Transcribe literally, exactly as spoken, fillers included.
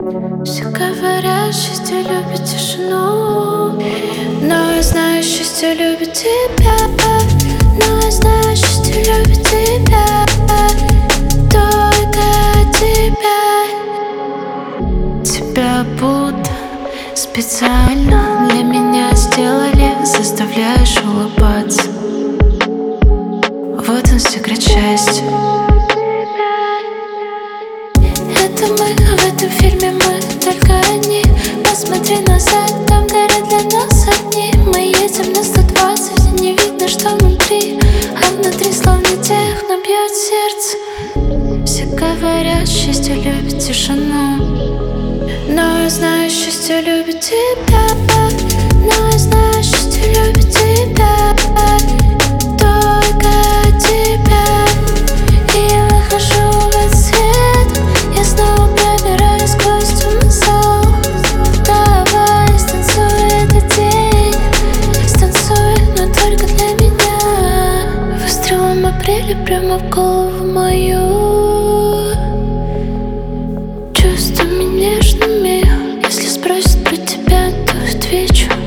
Все говорят, счастье любит тишину, но я знаю, счастье любит тебя. Но я знаю, счастье любит тебя, только тебя. Тебя будто специально для меня сделали, заставляешь улыбаться. Вот он, секрет счастья. Это мы, а в этом фильме мы только одни. Посмотри назад, там горят для нас огни. Мы едем на сто двадцать, и не видно, что внутри, а внутри словно техно бьет сердце. Все говорят, счастье любит тишину, но я знаю, счастье любит тебя. Но я знаю, счастье любит тебя, только тебя. И я выхожу в этот свет, я снова пробираюсь сквозь темный зал. Давай, станцуй этот день, станцуй, но только для меня. Выстрелом апреля прямо в голову мою, чувствами нежными. Если спросят про тебя, то отвечу: